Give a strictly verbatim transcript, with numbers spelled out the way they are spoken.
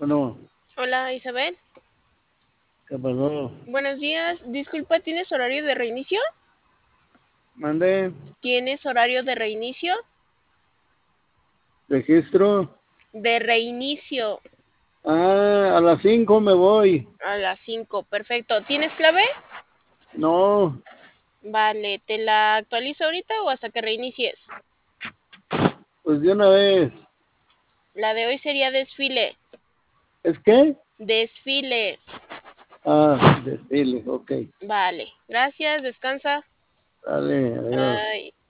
Bueno, Hola Isabel, ¿qué pasó? buenos días. Disculpa, ¿tienes horario de reinicio? Mandé ¿Tienes horario de reinicio? registro. De reinicio Ah, a las cinco me voy. a las cinco. Perfecto. ¿Tienes clave? No, Vale, ¿te la actualizo ahorita o hasta que reinicies? pues de una vez. La de hoy sería desfile. ¿Es qué? Desfile. Ah, desfile, ok. Vale, gracias, descansa. Dale, adiós. Bye.